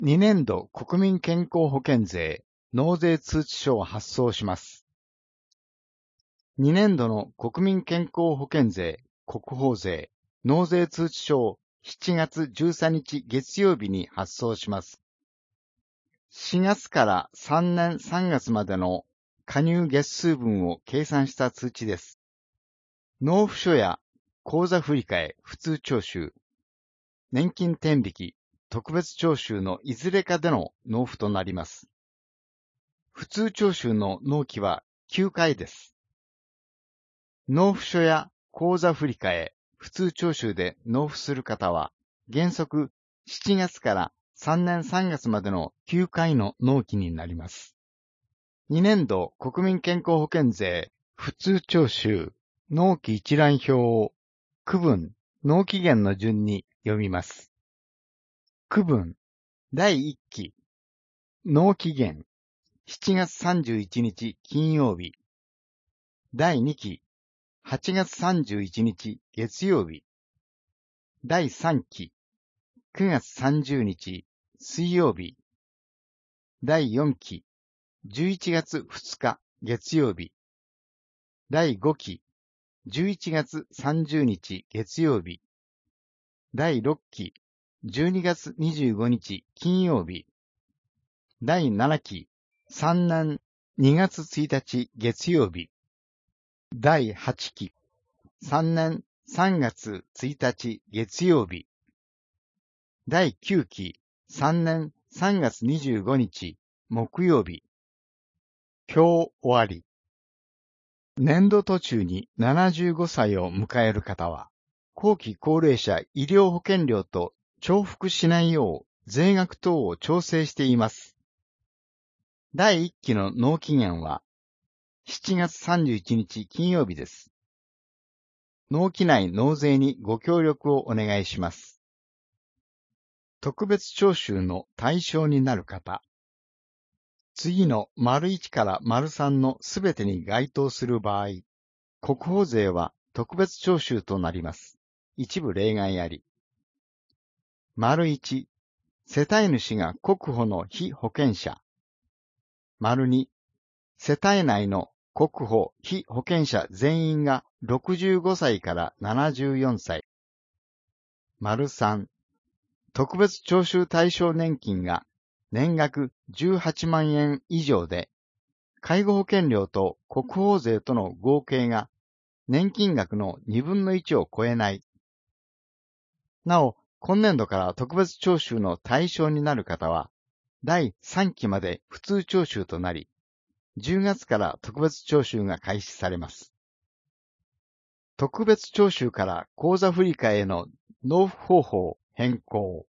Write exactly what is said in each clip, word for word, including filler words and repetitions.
にねんど国民健康保険税納税通知書を発送します。にねんどの国民健康保険税国保税納税通知書をしちがつじゅうさんにち月曜日に発送します。しがつからさんねんさんがつまでの加入月数分を計算した通知です。納付書や口座振替普通徴収、年金天引き、特別徴収のいずれかでの納付となります。普通徴収の納期はきゅうかいです。納付書や口座振替、普通徴収で納付する方は、原則しちがつからさんねんさんがつまでのきゅうかいの納期になります。にねんど国民健康保険税普通徴収納期一覧表を区分、納期限の順に読みます。区分だいいっき納期限しちがつさんじゅういちにち金曜日。だいにきはちがつさんじゅういちにち月曜日。だいさんきくがつさんじゅうにち水曜日。だいよんきじゅういちがつふつか月曜日。だいごきじゅういちがつさんじゅうにち月曜日。だいろっきじゅうにがつにじゅうごにち金曜日。だいななきさんねんにがつついたち月曜日。だいはちきさんねんさんがつついたち月曜日。だいきゅうきさんねんさんがつにじゅうごにち木曜日。表終わり。年度途中にななじゅうごさいを迎える方は、後期高齢者医療保険料と重複しないよう税額等を調整しています。だいいっきの納期限はしちがつさんじゅういちにち金曜日です。納期内納税にご協力をお願いします。特別徴収の対象になる方。次の丸いちから丸さんのすべてに該当する場合、国保税は特別徴収となります。一部例外あり。丸いち、世帯主が国保の被保険者。丸に、世帯内の国保被保険者全員がろくじゅうごさいからななじゅうよんさい。丸さん、特別徴収対象年金が年額じゅうはちまんえん以上で、介護保険料と国保税との合計が年金額のにぶんのいちを超えない。なお、今年度から特別徴収の対象になる方は、だいさんきまで普通徴収となり、じゅうがつから特別徴収が開始されます。特別徴収から口座振替への納付方法変更。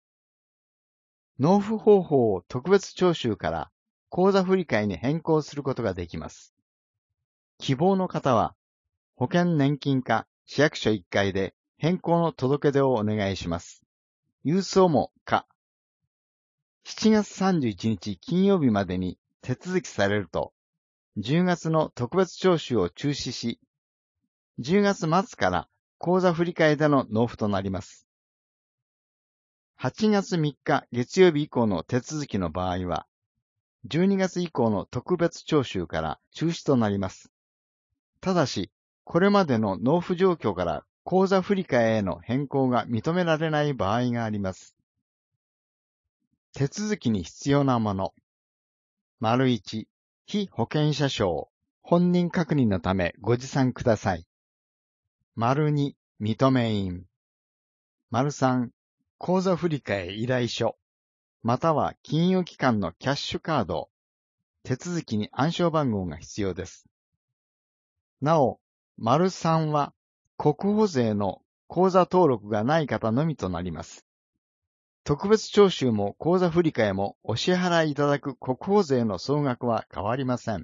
納付方法を特別徴収から口座振替に変更することができます。希望の方は、保険年金課市役所いっかいで変更の届け出をお願いします。郵送も可。しちがつさんじゅういちにち金曜日までに手続きされると、じゅうがつの特別徴収を中止し、じゅうがつまつから口座振替での納付となります。はちがつみっか月曜日以降の手続きの場合は、じゅうにがつ以降の特別徴収から中止となります。ただし、これまでの納付状況から口座振替への変更が認められない場合があります。手続きに必要なもの。丸いち、被保険者証、本人確認のためご持参ください。丸に、認め印。丸さん、口座振替依頼書、または金融機関のキャッシュカード。手続きに暗証番号が必要です。なお、丸さんは国保税の口座登録がない方のみとなります。特別徴収も口座振替もお支払いいただく国保税の総額は変わりません。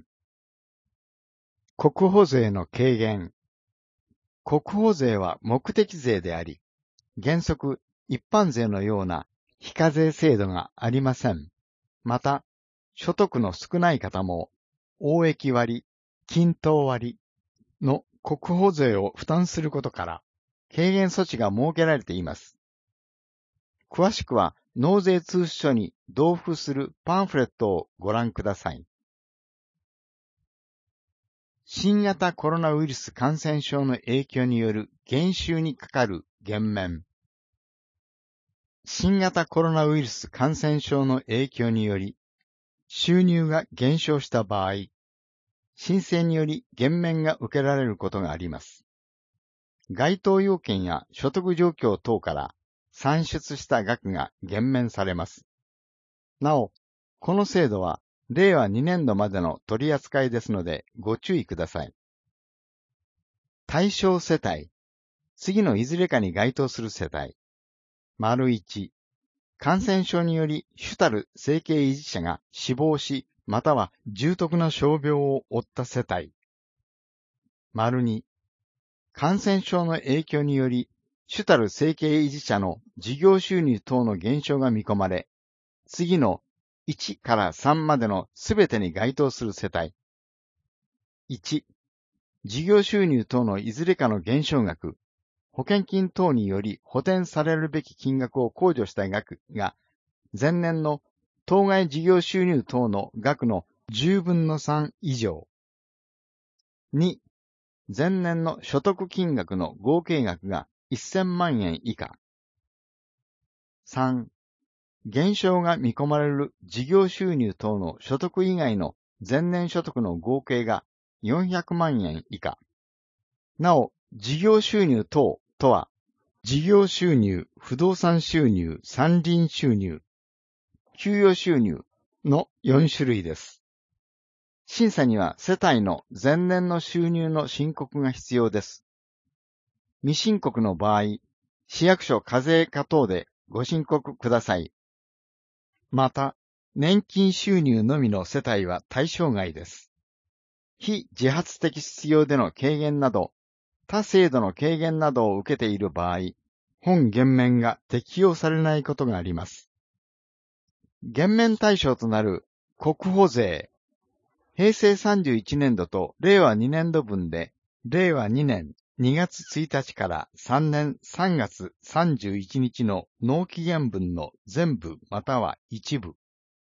国保税の軽減。国保税は目的税であり、原則一般税のような非課税制度がありません。また、所得の少ない方も、応益割、均等割の国保税を負担することから、軽減措置が設けられています。詳しくは納税通知書に同封するパンフレットをご覧ください。新型コロナウイルス感染症の影響による減収にかかる減免。新型コロナウイルス感染症の影響により、収入が減少した場合、申請により減免が受けられることがあります。該当要件や所得状況等から算出した額が減免されます。なお、この制度はれいわにねんどまでの取り扱いですのでご注意ください。対象世帯、次のいずれかに該当する世帯。丸いち、感染症により主たる生計維持者が死亡し、または重篤な傷病を負った世帯。丸に、感染症の影響により主たる生計維持者の事業収入等の減少が見込まれ、次のいちからさんまでのすべてに該当する世帯。いち、事業収入等のいずれかの減少額、保険金等により補填されるべき金額を控除した額が、前年の当該事業収入等の額のじゅうぶんのさん以上。に、前年の所得金額の合計額がせんまんえん以下。さん、減少が見込まれる事業収入等の所得以外の前年所得の合計がよんひゃくまんえん以下。なお、事業収入等とは、事業収入、不動産収入、山林収入、給与収入のよんしゅるいです。審査には世帯の前年の収入の申告が必要です。未申告の場合、市役所課税課等でご申告ください。また、年金収入のみの世帯は対象外です。非自発的必要での軽減など、他制度の軽減などを受けている場合、本減免が適用されないことがあります。減免対象となる国保税、へいせいさんじゅういちねんどとれいわにねんど分で、れいわにねんにがつついたちからさんねんさんがつさんじゅういちにちの納期限分の全部または一部。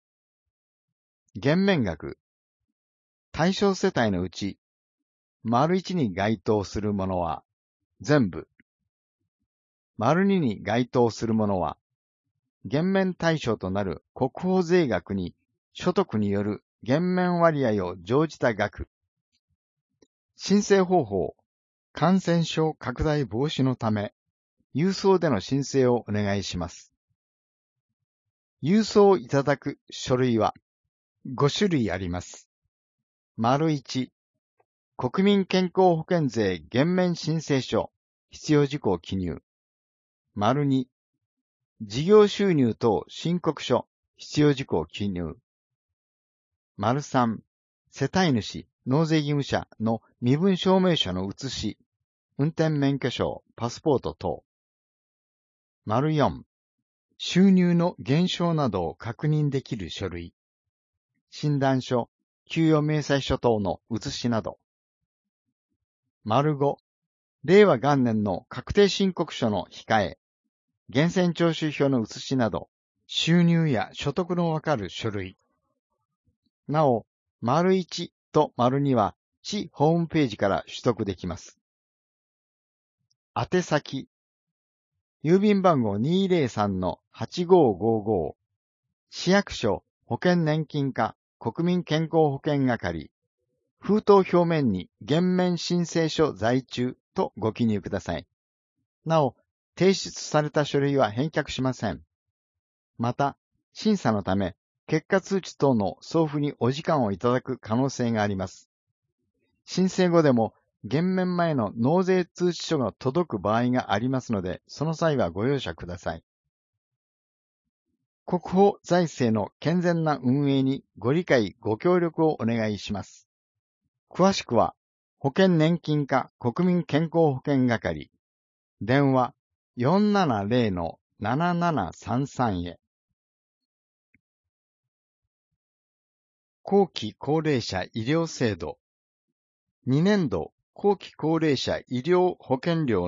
減免額、対象世帯のうち、丸いちに該当するものは全部、丸にに該当するものは、減免対象となる国保税額に所得による減免割合を乗じた額。申請方法、感染症拡大防止のため、郵送での申請をお願いします。郵送いただく書類はごしゅるいあります。丸いち、国民健康保険税減免申請書、必要事項記入。丸に、事業収入等申告書、必要事項記入。丸さん、世帯主、納税義務者の身分証明書の写し、運転免許証、パスポート等。丸よん、収入の減少などを確認できる書類。診断書、給与明細書等の写しなど。丸ご、れいわ元年の確定申告書の控え、源泉徴収票の写しなど、収入や所得のわかる書類。なお、丸いちと丸には、市ホームページから取得できます。宛先、郵便番号 にーぜろさんのはちごーごーごー、市役所保険年金課国民健康保険係、封筒表面に減免申請書在中とご記入ください。なお、提出された書類は返却しません。また、審査のため、結果通知等の送付にお時間をいただく可能性があります。申請後でも、減免前の納税通知書が届く場合がありますので、その際はご容赦ください。国保財政の健全な運営にご理解ご協力をお願いします。詳しくは、保険年金課国民健康保険係、電話 よんななぜろのななななさんさん へ。後期高齢者医療制度。にねんど後期高齢者医療保険料の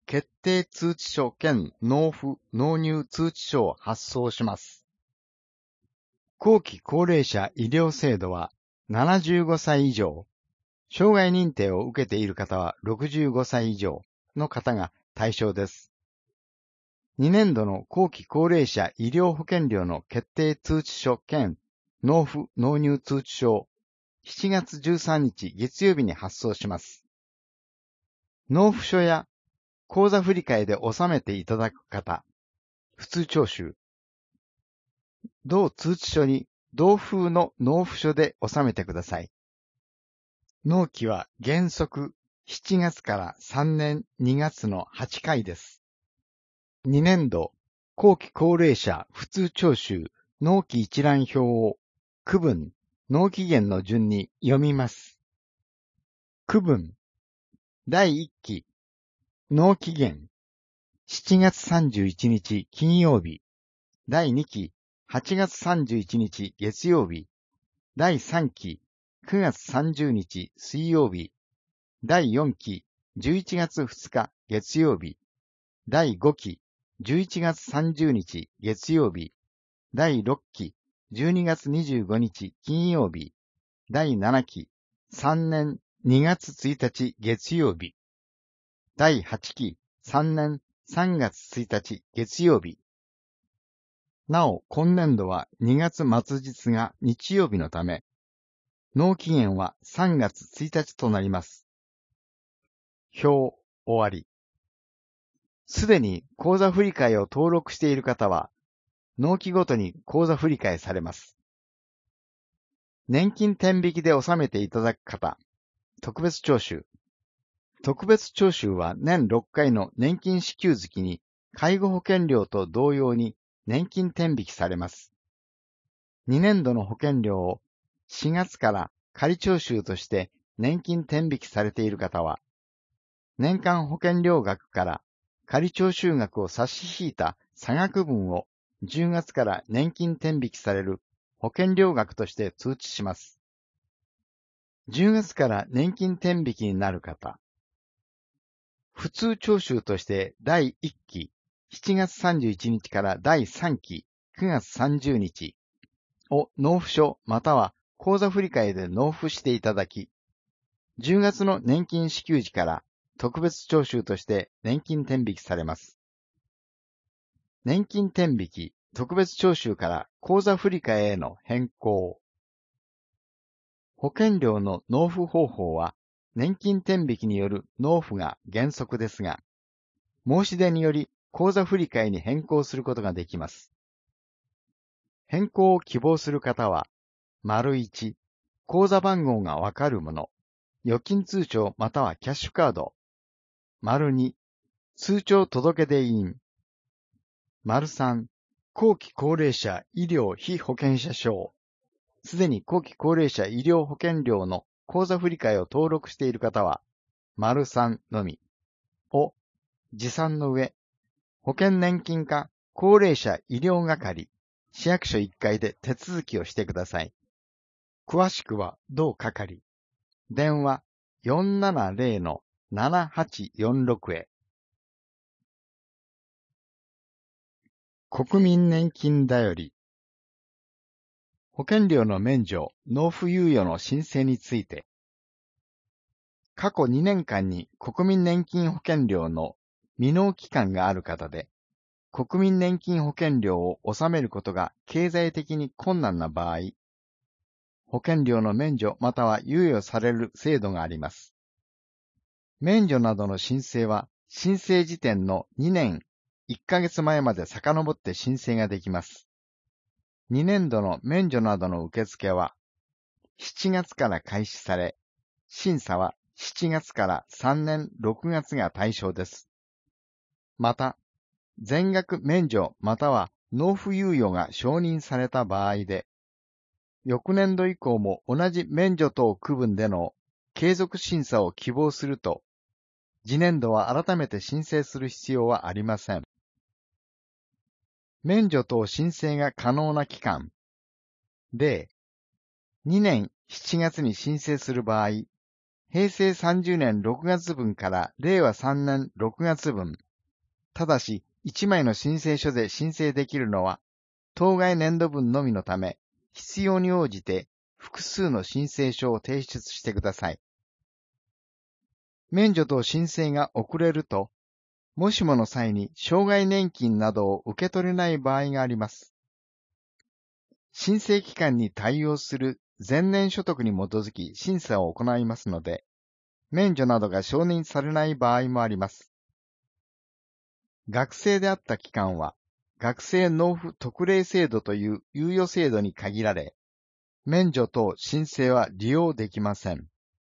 決定通知書兼納付納入通知書を発送します。後期高齢者医療制度はななじゅうごさい以上、障害認定を受けている方はろくじゅうごさい以上の方が対象です。にねんどの後期高齢者医療保険料の決定通知書兼納付納入通知書をしちがつじゅうさんにち月曜日に発送します。納付書や口座振替で納めていただく方、普通徴収。同通知書に同封の納付書で納めてください。納期は原則しちがつからさんねんにがつのはちかいです。にねんど後期高齢者普通徴収納期一覧表を区分、納期限の順に読みます。区分だいいっき納期限しちがつさんじゅういちにち金曜日。だいにきはちがつさんじゅういちにち月曜日。だいさんきくがつさんじゅうにち水曜日。だいよんきじゅういちがつふつか月曜日。だいごきじゅういちがつさんじゅうにち月曜日。だいろっきじゅうにがつにじゅうごにち金曜日。だいななきさんねんにがつついたち月曜日。だいはちきさんねんさんがつついたち月曜日。なお、今年度はにがつ末日が日曜日のため、納期限はさんがつついたちとなります。表、終わり。すでに口座振替を登録している方は、納期ごとに口座振替されます。年金天引きで納めていただく方、特別徴収。特別徴収は年ろっかいの年金支給月に介護保険料と同様に年金天引きされます。にねんどの保険料をしがつから仮徴収として年金天引きされている方は、年間保険料額から仮徴収額を差し引いた差額分をじゅうがつから年金天引きされる保険料額として通知します。じゅうがつから年金天引きになる方、普通徴収としてだいいっきしちがつさんじゅういちにちからだいさんきくがつさんじゅうにちを納付書または口座振替で納付していただき、じゅうがつの年金支給時から特別徴収として年金天引きされます。年金天引き、特別徴収から口座振替への変更。保険料の納付方法は年金天引きによる納付が原則ですが、申し出により口座振替に変更することができます。変更を希望する方は、丸いち、口座番号がわかるもの、預金通帳またはキャッシュカード。丸に、通帳届出印。丸さん、後期高齢者医療被保険者証。すでに後期高齢者医療保険料の口座振替を登録している方は、丸さんのみを持参の上、保険年金課高齢者医療係、市役所いっかいで手続きをしてください。詳しくは同係。電話 よんななぜろ のななはちよんろく へ。国民年金だより。保険料の免除、納付猶予の申請について、過去にねんかんに国民年金保険料の未納期間がある方で、国民年金保険料を納めることが経済的に困難な場合、保険料の免除または猶予される制度があります。免除などの申請は申請時点のにねんいっかげつまえまで遡って申請ができます。にねんどの免除などの受付はしちがつから開始され、審査はしちがつからさんねんろくがつが対象です。また、全額免除または納付猶予が承認された場合で、翌年度以降も同じ免除等区分での継続審査を希望すると、次年度は改めて申請する必要はありません。免除等申請が可能な期間。で、にねんしちがつに申請する場合、 へいせいさんじゅうねんろくがつぶんかられいわさんねんろくがつぶん。ただし、いちまいの申請書で申請できるのは、当該年度分のみのため、必要に応じて複数の申請書を提出してください。免除と申請が遅れると、もしもの際に障害年金などを受け取れない場合があります。申請期間に対応する前年所得に基づき審査を行いますので、免除などが承認されない場合もあります。学生であった期間は、学生納付特例制度という猶予制度に限られ、免除等申請は利用できません。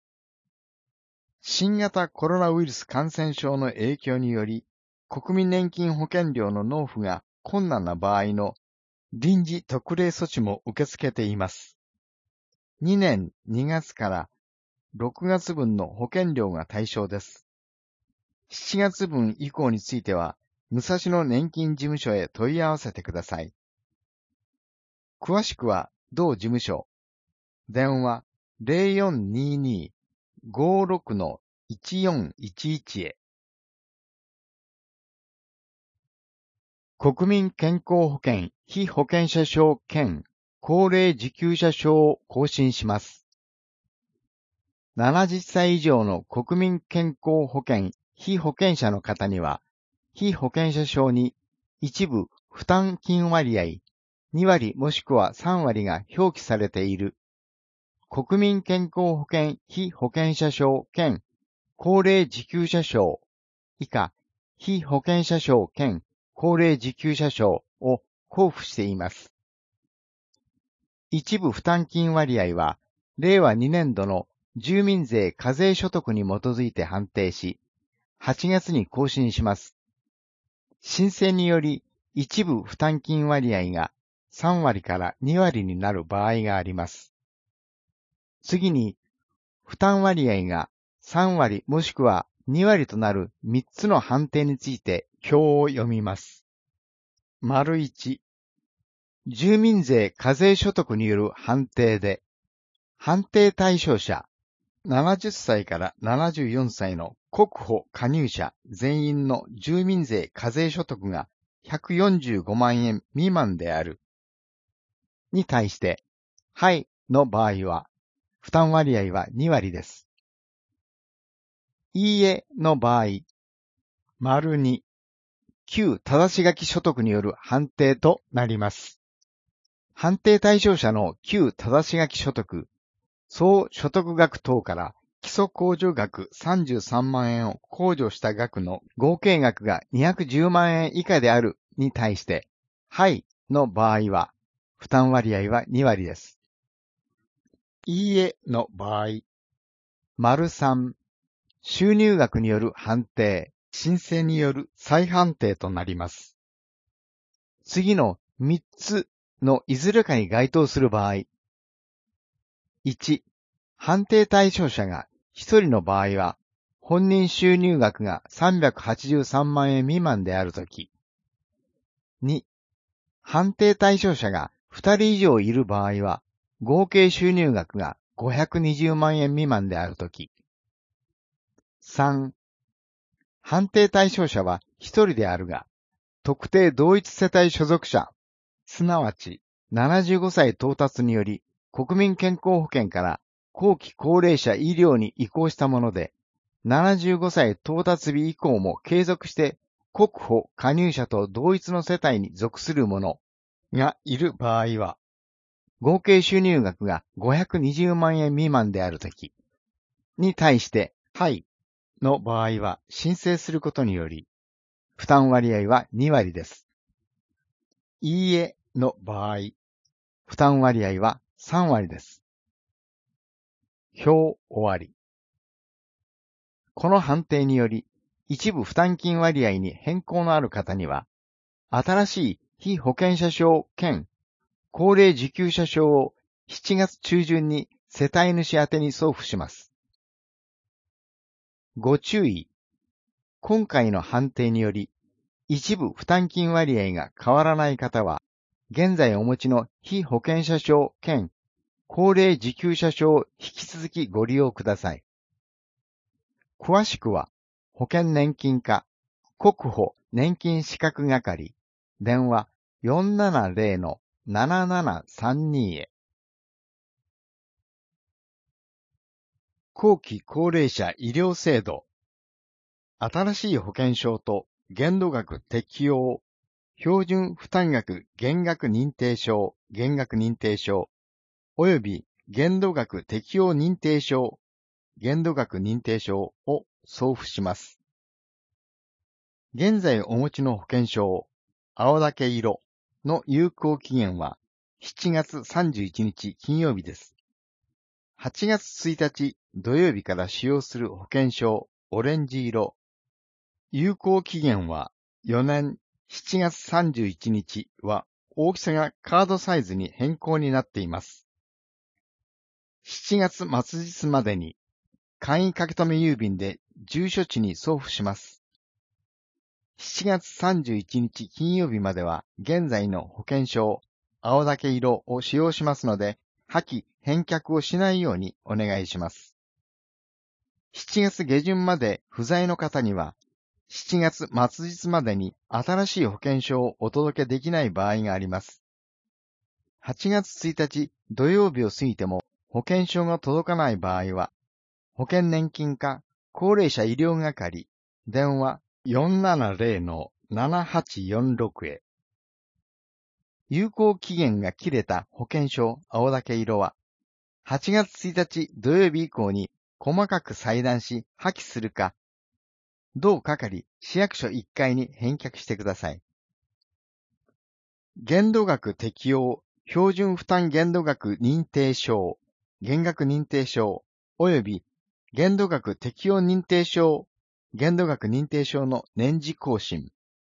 新型コロナウイルス感染症の影響により、国民年金保険料の納付が困難な場合の臨時特例措置も受け付けています。にねんにがつからろくがつぶんの保険料が対象です。しちがつぶん以降については、武蔵野年金事務所へ問い合わせてください。詳しくは、同事務所、電話 ゼロよんにーにー ごーろく いちよんいちいち へ。国民健康保険被保険者証兼高齢受給者証を更新します。ななじゅっさい以上の国民健康保険被保険者の方には、被保険者証に一部負担金割合にわりもしくはさんわりが表記されている国民健康保険被保険者証兼高齢受給者証以下被保険者証兼高齢受給者証を交付しています。一部負担金割合は、れいわにねんどの住民税課税所得に基づいて判定し、はちがつに更新します。申請により一部負担金割合がさんわりからにわりになる場合があります。次に、負担割合がさんわりもしくはにわりとなるみっつの判定について表を読みます。丸いち、住民税課税所得による判定で、判定対象者、ななじゅっさいからななじゅうよんさいの国保加入者全員の住民税課税所得がひゃくよんじゅうごまんえん未満である。に対して、はいの場合は、負担割合はにわりです。いいえの場合、丸に、旧正し書き所得による判定となります。判定対象者の旧正し書き所得、総所得額等から基礎控除額さんじゅうさんまんえんを控除した額の合計額がにひゃくじゅうまんえん以下であるに対して、はいの場合は、負担割合はにわりです。いいえの場合、丸さん、収入額による判定、申請による再判定となります。次のみっつのいずれかに該当する場合、いち、判定対象者がひとりの場合は、本人収入額がさんびゃくはちじゅうさんまんえん未満であるとき、に、判定対象者がふたり以上いる場合は、合計収入額がごひゃくにじゅうまんえん未満であるとき、さん、判定対象者はひとりであるが、特定同一世帯所属者、すなわちななじゅうごさい到達により国民健康保険から後期高齢者医療に移行したもので、ななじゅうごさい到達日以降も継続して国保加入者と同一の世帯に属する者がいる場合は、合計収入額がごひゃくにじゅうまんえん未満であるときに対して、はいの場合は申請することにより、負担割合はにわりです。いいえの場合、負担割合はさんわりです。表終わり。この判定により、一部負担金割合に変更のある方には、新しい被保険者証兼高齢受給者証をしちがつちゅうじゅんに世帯主宛てに送付します。ご注意。今回の判定により、一部負担金割合が変わらない方は、現在お持ちの被保険者証兼高齢受給者証を引き続きご利用ください。 詳しくは、保険年金課国保年金資格係、電話 よんななゼロ ななななさんに へ。後期高齢者医療制度。新しい保険証と限度額適用、標準負担額減額認定証、減額認定証、および限度額適用認定証、限度額認定証を送付します。現在お持ちの保険証、青竹色の有効期限はしちがつさんじゅういちにち金曜日です。はちがつついたち土曜日から使用する保険証、オレンジ色。有効期限はよねんしちがつさんじゅういちにちは大きさがカードサイズに変更になっています。しちがつ末日までに簡易書留郵便で住所地に送付します。しちがつさんじゅういちにち金曜日までは現在の保険証、青竹色を使用しますので、破棄、返却をしないようにお願いします。しちがつげじゅんまで不在の方には、しちがつ末日までに新しい保険証をお届けできない場合があります。はちがつついたち土曜日を過ぎても保険証が届かない場合は、保険年金課高齢者医療係電話 よんななゼロ ななはちよんろく へ。有効期限が切れた保険証青竹色は、はちがつついたち土曜日以降に細かく裁断し破棄するか、同係市役所いっかいに返却してください。限度額適用標準負担限度額認定証、減額認定証および限度額適用認定証、限度額認定証の年次更新。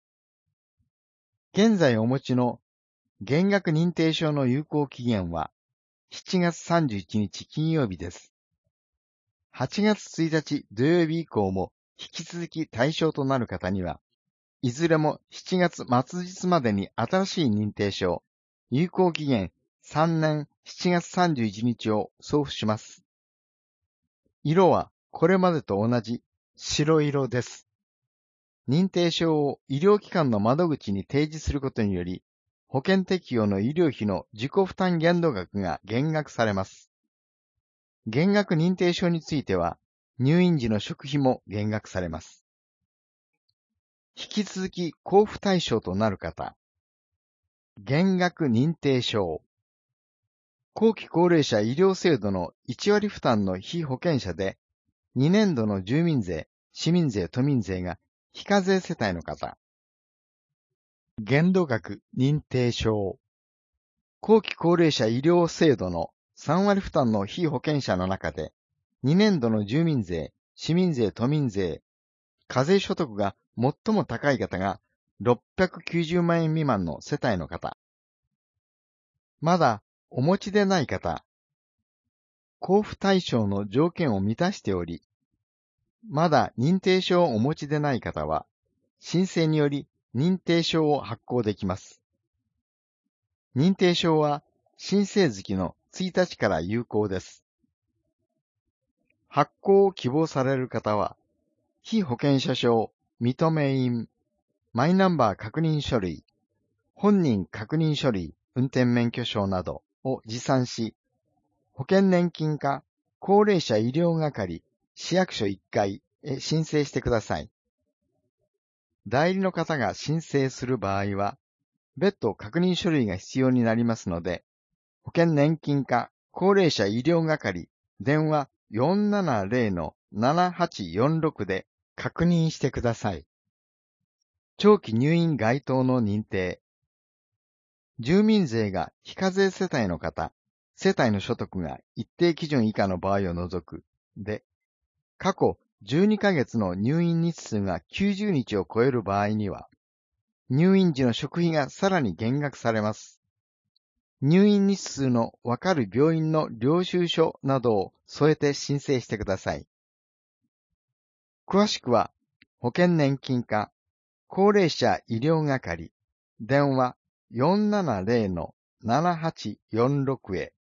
現在お持ちの減額認定証の有効期限はしちがつさんじゅういちにち金曜日です。はちがつついたち土曜日以降も引き続き対象となる方には、いずれもしちがつ末日までに新しい認定証、有効期限さんねんしちがつさんじゅういちにちを送付します。色はこれまでと同じ白色です。認定証を医療機関の窓口に提示することにより、保険適用の医療費の自己負担限度額が減額されます。減額認定証については、入院時の食費も減額されます。引き続き交付対象となる方。減額認定証。後期高齢者医療制度のいちわり負担の被保険者で、にねんどの住民税、市民税、都民税が非課税世帯の方。限度額認定証。後期高齢者医療制度のさんわり負担の被保険者の中で、にねんどの住民税、市民税、都民税、課税所得が最も高い方がろっぴゃくきゅうじゅうまんえん未満の世帯の方。まだお持ちでない方。交付対象の条件を満たしており、まだ認定証をお持ちでない方は、申請により認定証を発行できます。認定証は申請月のついたちから有効です。発行を希望される方は、被保険者証、認め印、マイナンバー確認書類、本人確認書類、運転免許証などを持参し、保険年金課高齢者医療係市役所いっかいへ申請してください。代理の方が申請する場合は、別途確認書類が必要になりますので、保険年金課高齢者医療係電話 よんななゼロ ななはちよんろく で確認してください。長期入院該当の認定。住民税が非課税世帯の方、世帯の所得が一定基準以下の場合を除くで、過去じゅうにかげつの入院日数がきゅうじゅうにちを超える場合には、入院時の食費がさらに減額されます。入院日数のわかる病院の領収書などを添えて申請してください。詳しくは、保険年金課高齢者医療係電話 よんななゼロ ななはちよんろく へ。